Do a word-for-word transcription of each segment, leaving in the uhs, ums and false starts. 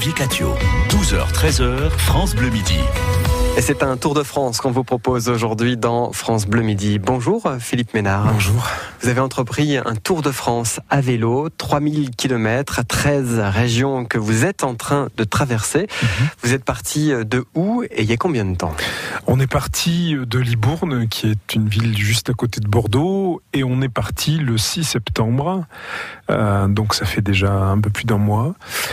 Guy Catio. douze heures treize heures, France Bleu Midi. Et c'est un Tour de France qu'on vous propose aujourd'hui dans France Bleu Midi. Bonjour Philippe Ménard. Bonjour. Vous avez entrepris un Tour de France à vélo, trois mille kilomètres, treize régions que vous êtes en train de traverser. Mmh. Vous êtes parti de où et il y a combien de temps ? On est parti de Libourne, qui est une ville juste à côté de Bordeaux, et on est parti le six septembre, euh, donc ça fait déjà un peu plus d'un mois,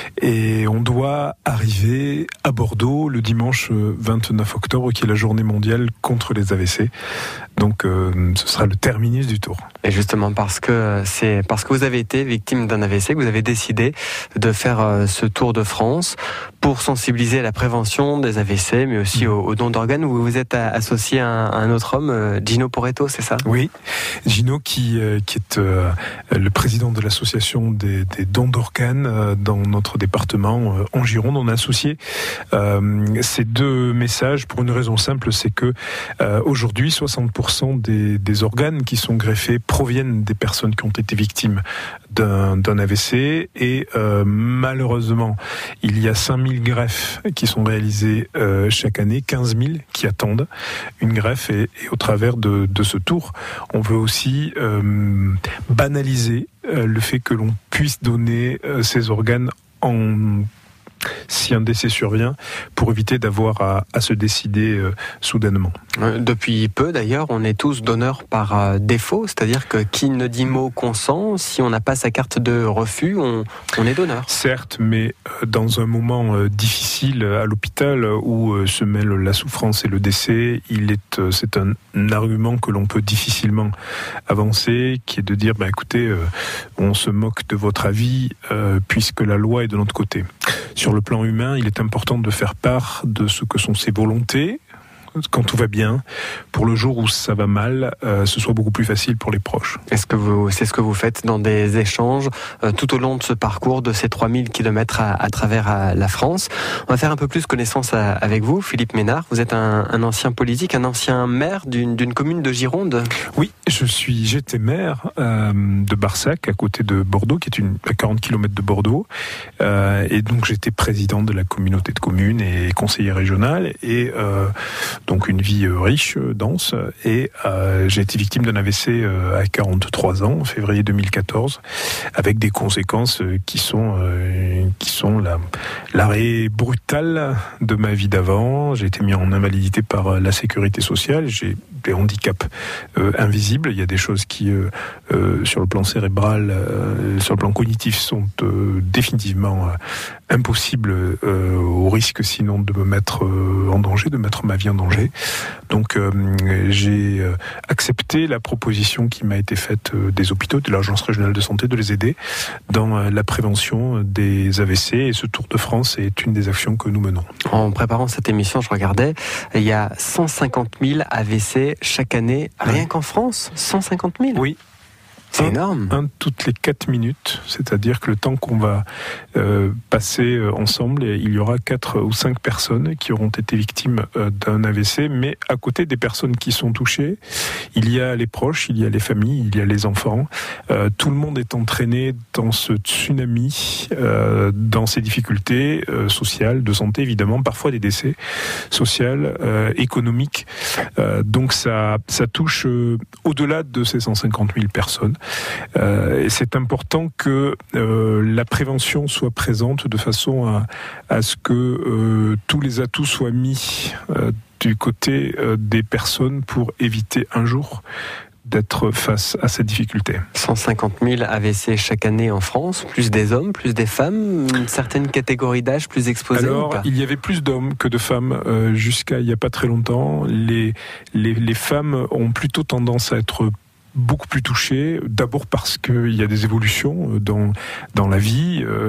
et on doit arriver à Bordeaux le dimanche vingt-neuf octobre, qui est la journée mondiale contre les A V C. Donc euh, ce sera le terminus du Tour. Et justement parce que c'est parce que vous avez été victime d'un A V C que vous avez décidé de faire euh, ce Tour de France pour sensibiliser à la prévention des A V C, mais aussi mmh. au, au don d'organes. Vous vous êtes associé à un, à un autre homme, euh, Gino Poretto, c'est ça ? Oui, Gino qui, euh, qui est euh, le président de l'association des, des dons d'organes euh, dans notre département euh, en Gironde. On a associé euh, ces deux messages pour une raison simple, c'est que euh, aujourd'hui soixante pour cent des, des organes qui sont greffés proviennent des personnes qui ont été victimes d'un, d'un A V C, et euh, malheureusement il y a cinq mille greffes qui sont réalisées euh, chaque année, quinze mille qui attendent une greffe, et, et au travers de, de ce tour on veut aussi euh, banaliser euh, le fait que l'on puisse donner euh, ces organes en si un décès survient, pour éviter d'avoir à, à se décider euh, soudainement. Depuis peu d'ailleurs, on est tous donneurs par euh, défaut, c'est-à-dire que qui ne dit mot consent, si on n'a pas sa carte de refus, on, on est donneur. Certes, mais euh, dans un moment euh, difficile à l'hôpital où euh, se mêlent la souffrance et le décès, il est, euh, c'est un, un argument que l'on peut difficilement avancer, qui est de dire, bah, écoutez, euh, on se moque de votre avis euh, puisque la loi est de notre côté. Sur le plan humain, il est important de faire part de ce que sont ses volontés, quand tout va bien, pour le jour où ça va mal, euh, ce soit beaucoup plus facile pour les proches. Est-ce que vous, c'est ce que vous faites dans des échanges euh, tout au long de ce parcours de ces trois mille kilomètres à, à travers à la France ? On va faire un peu plus connaissance à, avec vous, Philippe Ménard. Vous êtes un, un ancien politique, un ancien maire d'une, d'une commune de Gironde. Oui, je suis, j'étais maire euh, de Barsac, à côté de Bordeaux, qui est une, à quarante kilomètres de Bordeaux. Euh, et donc j'étais président de la communauté de communes et conseiller régional. Et euh, donc une vie riche, dense, et euh, j'ai été victime d'un A V C euh, à quarante-trois ans, en février deux mille quatorze, avec des conséquences qui sont euh, qui sont la, l'arrêt brutal de ma vie d'avant. J'ai été mis en invalidité par la sécurité sociale, j'ai des handicaps euh, invisibles, il y a des choses qui euh, euh, sur le plan cérébral, euh, sur le plan cognitif sont euh, définitivement euh, impossibles, euh, au risque sinon de me mettre euh, en danger, de mettre ma vie en danger. Donc euh, j'ai euh, accepté la proposition qui m'a été faite euh, des hôpitaux, de l'Agence régionale de santé, de les aider dans euh, la prévention des A V C, et ce Tour de France est une des actions que nous menons. En préparant cette émission, je regardais, il y a cent cinquante mille A V C chaque année, rien oui. qu'en France, cent cinquante mille. Oui. C'est un, énorme. Un toutes les quatre minutes, c'est-à-dire que le temps qu'on va euh, passer ensemble, il y aura quatre ou cinq personnes qui auront été victimes euh, d'un A V C, mais à côté des personnes qui sont touchées, il y a les proches, il y a les familles, il y a les enfants. Euh, tout le monde est entraîné dans ce tsunami, euh, dans ces difficultés euh, sociales, de santé évidemment, parfois des décès, sociales, euh, économiques. Euh, donc ça, ça touche euh, au-delà de ces cent cinquante mille personnes. Euh, et c'est important que euh, la prévention soit présente de façon à, à ce que euh, tous les atouts soient mis euh, du côté euh, des personnes pour éviter un jour d'être face à cette difficulté. cent cinquante mille A V C chaque année en France, plus des hommes, plus des femmes, une certaine catégorie d'âge plus exposée. Alors, ou pas ? Il y avait plus d'hommes que de femmes euh, jusqu'à il n'y a pas très longtemps. Les, les, les femmes ont plutôt tendance à être beaucoup plus touchés, d'abord parce qu'il y a des évolutions dans, dans la vie euh,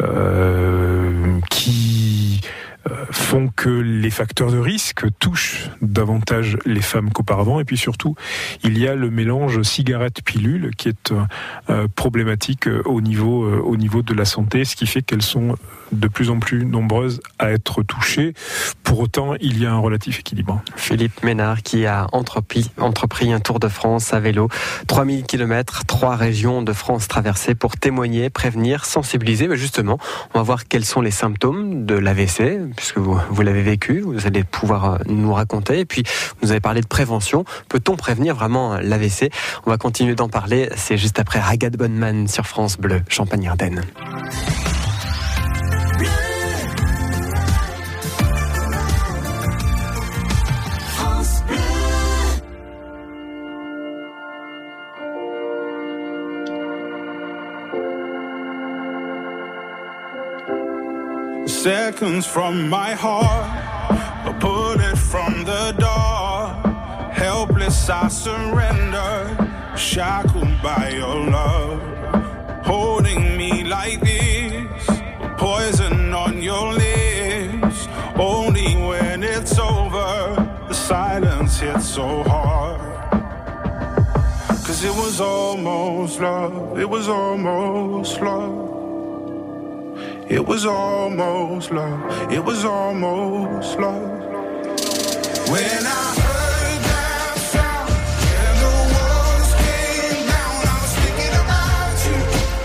euh, qui euh, font que les facteurs de risque touchent davantage les femmes qu'auparavant, et puis surtout il y a le mélange cigarette-pilule qui est euh, problématique au niveau, euh, au niveau de la santé, ce qui fait qu'elles sont de plus en plus nombreuses à être touchées. Pour autant, il y a un relatif équilibre. Philippe Ménard qui a entrepris, entrepris un tour de France à vélo. trois mille kilomètres, trois régions de France traversées pour témoigner, prévenir, sensibiliser. Mais justement, on va voir quels sont les symptômes de l'A V C, puisque vous, vous l'avez vécu, vous allez pouvoir nous raconter. Et puis, vous avez parlé de prévention. Peut-on prévenir vraiment l'A V C ? On va continuer d'en parler. C'est juste après Ragad Bonman sur France Bleu, Champagne-Ardenne. Seconds from my heart, a bullet from the door. Helpless I surrender, shackled by your love. Holding me like this, poison on your lips. Only when it's over, the silence hits so hard. Cause it was almost love, it was almost love. It was almost love, it was almost love. When I heard that sound and the walls came down, I was thinking about you,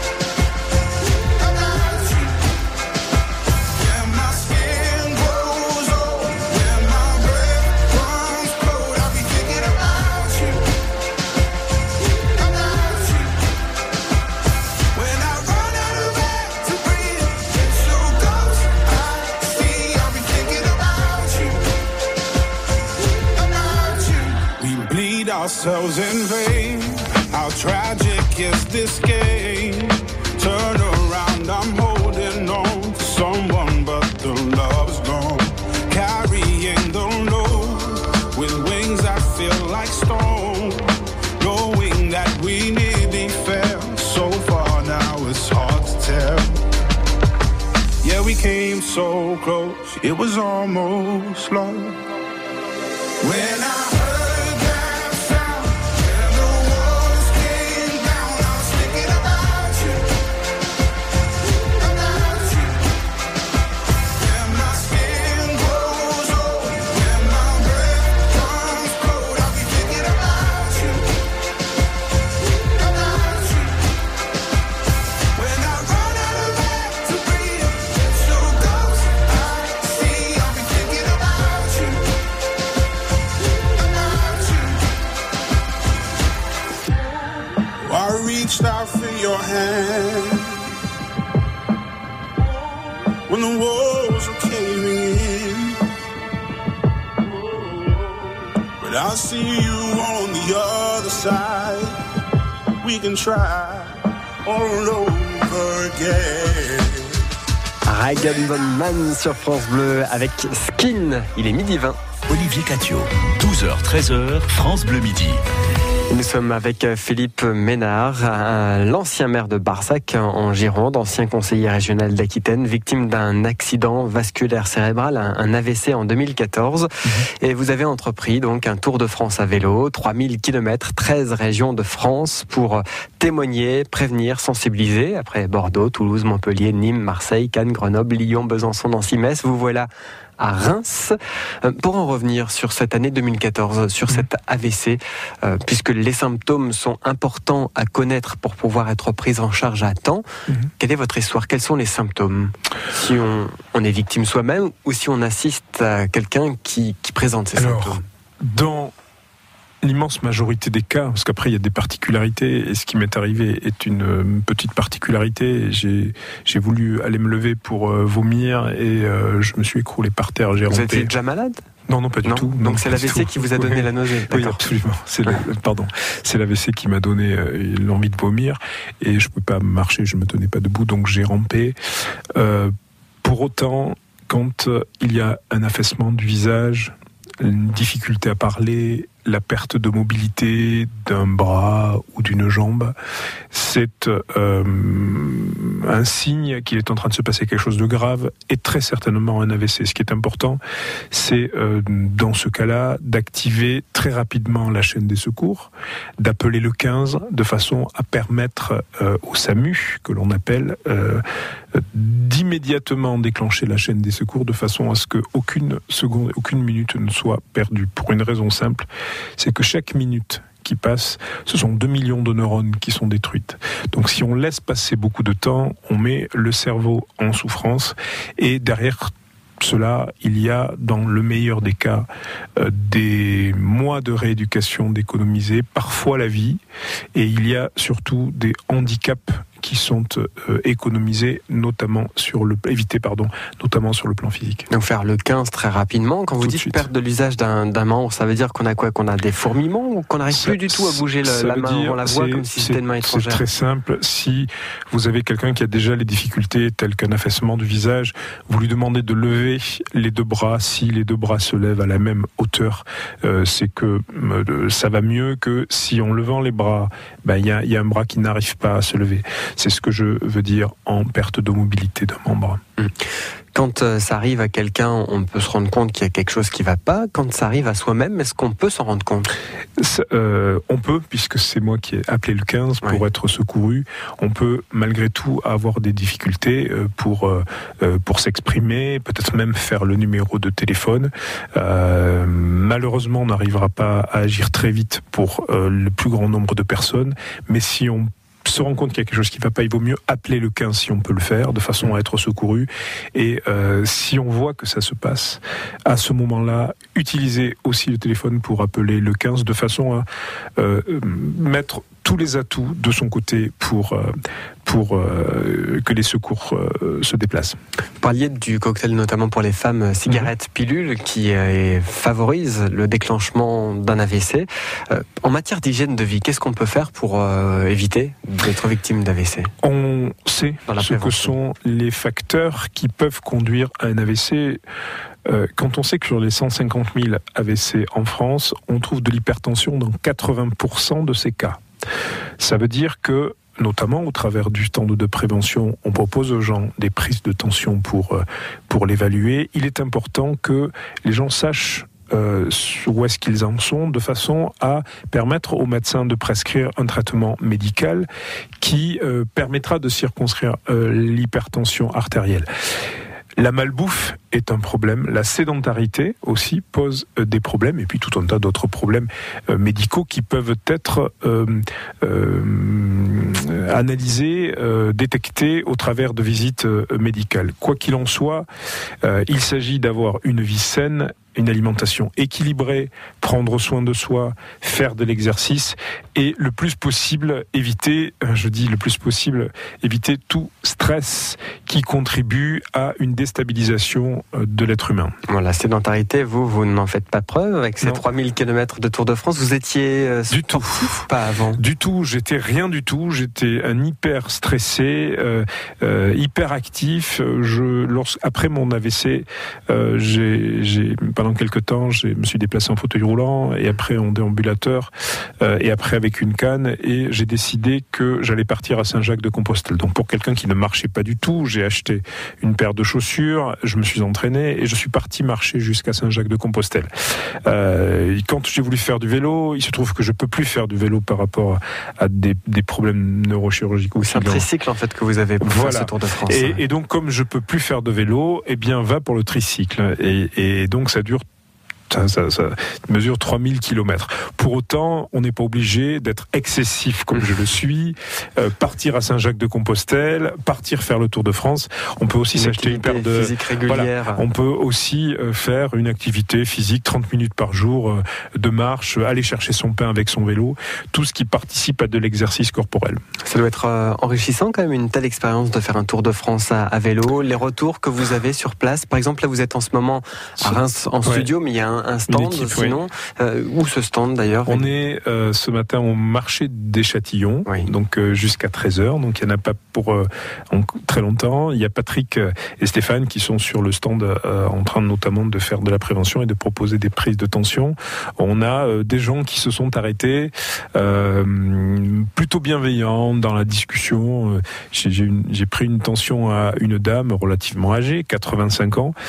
about you. When my skin grows old, when my breath runs cold, I'll be thinking about you, about you. When I run out of air to breathe, ourselves in vain. How tragic is this game? Turn around, I'm holding on to someone, but the love's gone. Carrying the load with wings that feel like stone. Knowing that we nearly fell so far, now it's hard to tell. Yeah, we came so close, it was almost love. When I out for your hand when the walls are caving in, but I see you on the other side. We can try all over again. Ragad Bonman sur France Bleu avec Skin. Il est midi vingt. Olivier Catio, douze heures treize heures, France Bleu Midi. Nous sommes avec Philippe Ménard, l'ancien maire de Barsac en Gironde, ancien conseiller régional d'Aquitaine, victime d'un accident vasculaire cérébral, un A V C en deux mille quatorze. Mmh. Et vous avez entrepris donc un tour de France à vélo, trois mille kilomètres, treize régions de France pour témoigner, prévenir, sensibiliser. Après Bordeaux, Toulouse, Montpellier, Nîmes, Marseille, Cannes, Grenoble, Lyon, Besançon, Nancy, Metz. Vous voilà à Reims. Pour en revenir sur cette année deux mille quatorze, sur cet A V C, euh, puisque les symptômes sont importants à connaître pour pouvoir être pris en charge à temps, mmh. quelle est votre histoire ? Quels sont les symptômes ? Si on, on est victime soi-même ou si on assiste à quelqu'un qui, qui présente ces Alors, symptômes ? Dans l'immense majorité des cas, parce qu'après il y a des particularités, et ce qui m'est arrivé est une petite particularité. J'ai, j'ai voulu aller me lever pour euh, vomir et euh, je me suis écroulé par terre. J'ai vous rampé. étiez déjà malade ? Non, non, pas du non. tout. Donc non, c'est l'A V C qui vous a donné oui. la nausée. Oui, absolument. C'est le, pardon. C'est l'A V C qui m'a donné euh, l'envie de vomir et je ne pouvais pas marcher, je ne me tenais pas debout, donc j'ai rampé. Euh, pour autant, quand euh, il y a un affaissement du visage, une difficulté à parler, la perte de mobilité d'un bras ou d'une jambe, c'est euh, un signe qu'il est en train de se passer quelque chose de grave et très certainement un A V C. Ce qui est important, c'est euh, dans ce cas-là d'activer très rapidement la chaîne des secours, d'appeler le quinze de façon à permettre euh, au SAMU, que l'on appelle, euh, d'immédiatement déclencher la chaîne des secours de façon à ce qu'aucune seconde, aucune minute ne soit perdue. Pour une raison simple, c'est que chaque minute qui passe, ce sont deux millions de neurones qui sont détruites. Donc si on laisse passer beaucoup de temps, on met le cerveau en souffrance et derrière cela, il y a, dans le meilleur des cas, euh, des mois de rééducation d'économiser, parfois la vie, et il y a surtout des handicaps qui sont euh, économisés, notamment sur le éviter pardon, notamment sur le plan physique. Donc faire le quinze très rapidement. Quand vous Tout dites perte de l'usage d'un, d'un membre, ça veut dire qu'on a quoi, qu'on a des fourmillements ou qu'on n'arrive plus du tout à bouger le, la main, dire, on la voit comme si c'était une main étrangère. C'est très simple. Si vous avez quelqu'un qui a déjà les difficultés telles qu'un affaissement du visage, vous lui demandez de lever les deux bras. Si les deux bras se lèvent à la même hauteur, euh, c'est que euh, ça va mieux que si en levant les bras, ben il y a, y a un bras qui n'arrive pas à se lever. C'est ce que je veux dire en perte de mobilité d'un membre. Quand euh, ça arrive à quelqu'un, on peut se rendre compte qu'il y a quelque chose qui ne va pas. Quand ça arrive à soi-même, est-ce qu'on peut s'en rendre compte ? Ça, euh, On peut, puisque c'est moi qui ai appelé le quinze pour oui. être secouru. On peut malgré tout avoir des difficultés pour, euh, pour s'exprimer, peut-être même faire le numéro de téléphone. Euh, malheureusement, on n'arrivera pas à agir très vite pour euh, le plus grand nombre de personnes, mais si on se rend compte qu'il y a quelque chose qui ne va pas, il vaut mieux appeler le quinze si on peut le faire, de façon à être secouru. Et euh, si on voit que ça se passe, à ce moment-là, utilisez aussi le téléphone pour appeler le quinze, de façon à euh, mettre tous les atouts de son côté pour, euh, pour euh, que les secours euh, se déplacent. Vous parliez du cocktail notamment pour les femmes cigarettes mmh. pilules qui euh, favorise le déclenchement d'un A V C. Euh, en matière d'hygiène de vie, qu'est-ce qu'on peut faire pour euh, éviter d'être victime d'A V C ? On sait ce que sont les facteurs qui peuvent conduire à un A V C. Euh, quand on sait que sur les cent cinquante mille A V C en France, on trouve de l'hypertension dans quatre-vingts pour cent de ces cas. Ça veut dire que, notamment au travers du stand de prévention, on propose aux gens des prises de tension pour, pour l'évaluer. Il est important que les gens sachent Euh, où est-ce qu'ils en sont, de façon à permettre aux médecins de prescrire un traitement médical qui euh, permettra de circonscrire euh, l'hypertension artérielle. La malbouffe est un problème, la sédentarité aussi pose euh, des problèmes, et puis tout un tas d'autres problèmes euh, médicaux qui peuvent être euh, euh, analysés, euh, détectés au travers de visites euh, médicales. Quoi qu'il en soit, euh, il s'agit d'avoir une vie saine, une alimentation équilibrée, prendre soin de soi, faire de l'exercice et le plus possible éviter, je dis le plus possible, éviter tout stress qui contribue à une déstabilisation de l'être humain. Bon, la sédentarité, vous, vous n'en faites pas preuve avec ces non. trois mille kilomètres de Tour de France. Vous étiez euh, du tout pas avant. Du tout, j'étais rien du tout. J'étais un hyper stressé, euh, euh, hyper actif. Je, lorsque, après mon A V C, euh, j'ai, j'ai pendant quelques temps, je me suis déplacé en fauteuil roulant et après en déambulateur euh, et après avec une canne, et j'ai décidé que j'allais partir à Saint-Jacques-de-Compostelle. Donc pour quelqu'un qui ne marchait pas du tout, j'ai acheté une paire de chaussures, je me suis entraîné et je suis parti marcher jusqu'à Saint-Jacques-de-Compostelle. Euh, quand j'ai voulu faire du vélo, il se trouve que je peux plus faire du vélo par rapport à des, des problèmes neurochirurgicaux. C'est un tricycle en fait que vous avez pour voilà. faire ce Tour de France. Et, et donc comme je peux plus faire de vélo, eh bien va pour le tricycle. Et, et donc ça dure Ça, ça, ça mesure trois mille kilomètres. Pour autant, on n'est pas obligé d'être excessif comme je le suis, euh, partir à Saint-Jacques-de-Compostelle, partir faire le Tour de France. On peut aussi une s'acheter une paire de... physique régulière. Voilà. On peut aussi euh, faire une activité physique, trente minutes par jour, euh, de marche, aller chercher son pain avec son vélo, tout ce qui participe à de l'exercice corporel. Ça doit être euh, enrichissant quand même, une telle expérience de faire un Tour de France à, à vélo. Les retours que vous avez sur place, par exemple, là vous êtes en ce moment à Reims en ouais. studio, mais il y a un un, un stand, équipe, sinon. Oui. Euh, où ce stand d'ailleurs? On est euh, ce matin au marché des Châtillons, oui. donc euh, jusqu'à treize heures, donc il n'y en a pas pour euh, en, très longtemps. Il y a Patrick et Stéphane qui sont sur le stand euh, en train notamment de faire de la prévention et de proposer des prises de tension. On a euh, des gens qui se sont arrêtés, euh, plutôt bienveillants dans la discussion. J'ai, j'ai, une, j'ai pris une tension à une dame relativement âgée, quatre-vingt-cinq ans.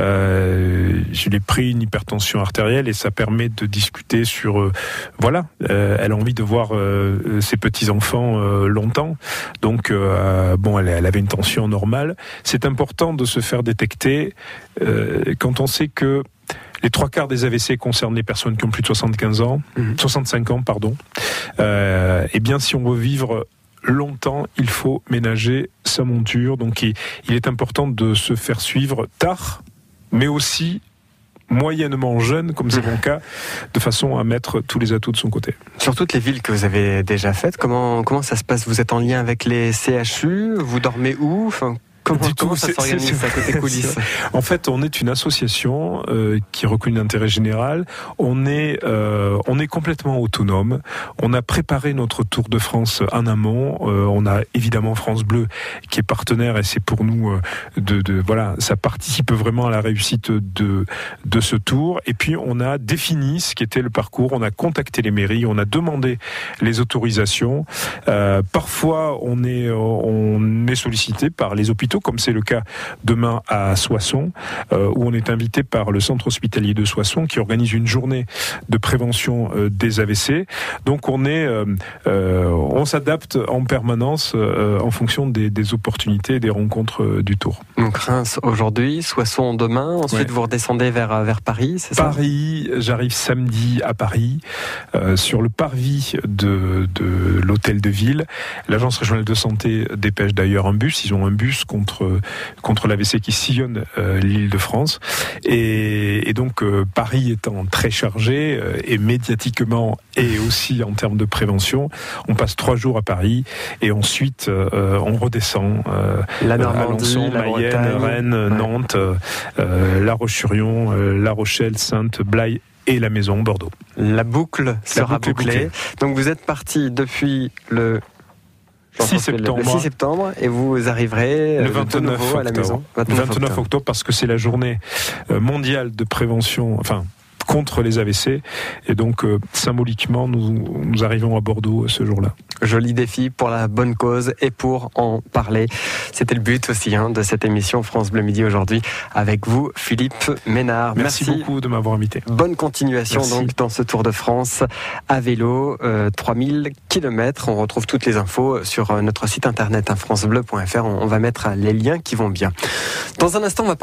Euh, je l'ai pris une hypertension artérielle et ça permet de discuter sur, euh, voilà, euh, elle a envie de voir euh, ses petits-enfants euh, longtemps. Donc, euh, bon, elle, elle avait une tension normale. C'est important de se faire détecter euh, quand on sait que les trois quarts des A V C concernent les personnes qui ont plus de soixante-quinze ans, mmh. soixante-cinq ans, pardon. Euh, et bien, si on veut vivre longtemps, il faut ménager sa monture. Donc, il, il est important de se faire suivre tard, mais aussi moyennement jeune, comme c'est mon cas, de façon à mettre tous les atouts de son côté. Sur toutes les villes que vous avez déjà faites, comment, comment ça se passe? Vous êtes en lien avec les C H U? Vous dormez où? Enfin, Comment, comment ça s'organise à côté coulisses? En fait, on est une association euh, qui est reconnue d'intérêt général. On est, euh, on est complètement autonome. On a préparé notre Tour de France en amont. Euh, on a évidemment France Bleu qui est partenaire et c'est pour nous euh, de, de voilà, ça participe vraiment à la réussite de de ce Tour. Et puis on a défini ce qui était le parcours. On a contacté les mairies. On a demandé les autorisations. Euh, parfois, on est on est sollicité par les hôpitaux, comme c'est le cas demain à Soissons, euh, où on est invité par le centre hospitalier de Soissons qui organise une journée de prévention euh, des A V C. Donc on est, euh, euh, on s'adapte en permanence euh, en fonction des, des opportunités et des rencontres euh, du Tour. Donc Reims aujourd'hui, Soissons demain, ensuite ouais. vous redescendez vers vers Paris, c'est ça? Paris, j'arrive samedi à Paris euh, sur le parvis de, de l'hôtel de ville. L'agence régionale de santé dépêche d'ailleurs un bus. Ils ont un bus contre contre l'A V C qui sillonne euh, l'île de France et, et donc euh, Paris étant très chargé euh, et médiatiquement et aussi en termes de prévention, on passe trois jours à Paris et ensuite euh, on redescend euh, la Normandie, Alençon, la Mayenne, Bretagne, Rennes, ouais. Nantes, euh, La Roche-sur-Yon, euh, La Rochelle, Saintes, Blaye et la Maison, Bordeaux. La boucle la sera boucle bouclée. Donc vous êtes parti depuis le six septembre. Le six septembre et vous arriverez le vingt-neuf octobre à la maison. vingt-neuf, vingt-neuf octobre parce que c'est la journée mondiale de prévention, enfin contre les A V C et donc euh, symboliquement nous, nous arrivons à Bordeaux ce jour-là. Joli défi pour la bonne cause et pour en parler. C'était le but aussi hein, de cette émission France Bleu Midi aujourd'hui avec vous Philippe Ménard. Merci, Merci beaucoup de m'avoir invité. Bonne continuation Merci. donc dans ce Tour de France à vélo, euh, trois mille kilomètres. On retrouve toutes les infos sur notre site internet hein, francebleu point f r. On, on va mettre les liens qui vont bien. Dans un instant on va